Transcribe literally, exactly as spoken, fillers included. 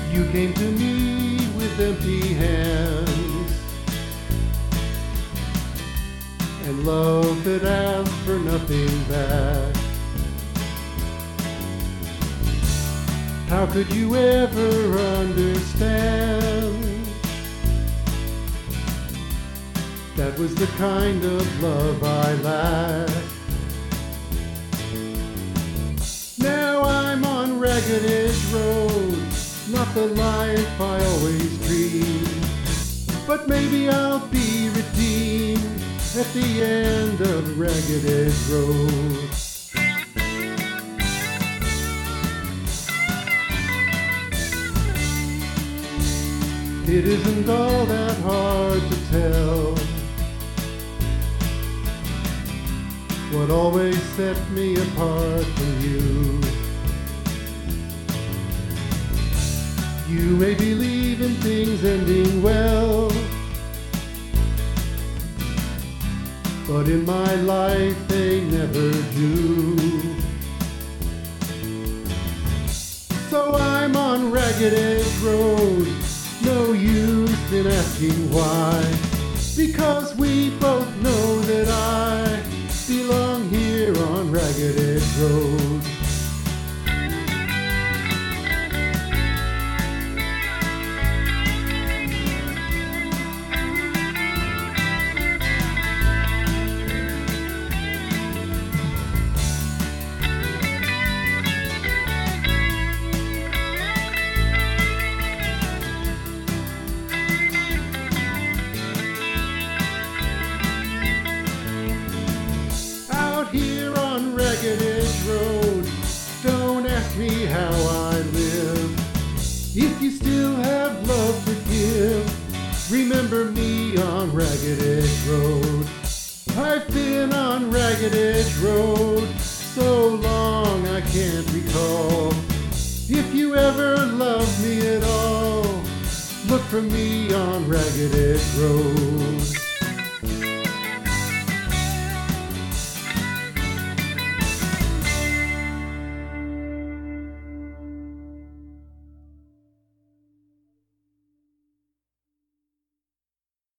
You came to me with empty hands and love that asked for nothing back. How could you ever understand? That was the kind of love I lacked. Now I'm on Ragged Edge Road, not the life I always dreamed, but maybe I'll be redeemed at the end of Ragged Edge Road. It isn't all that hard to tell what always set me apart from you. You may believe in things ending well, but in my life they never do. So I'm on Ragged Edge Road, no use in asking why, because we both know that I belong here on Ragged Edge Road. Here on Ragged Edge Road, don't ask me how I live. If you still have love to give, remember me on Ragged Edge Road. I've been on Ragged Edge Road so long I can't recall. If you ever love me at all, look for me on Ragged Edge Road.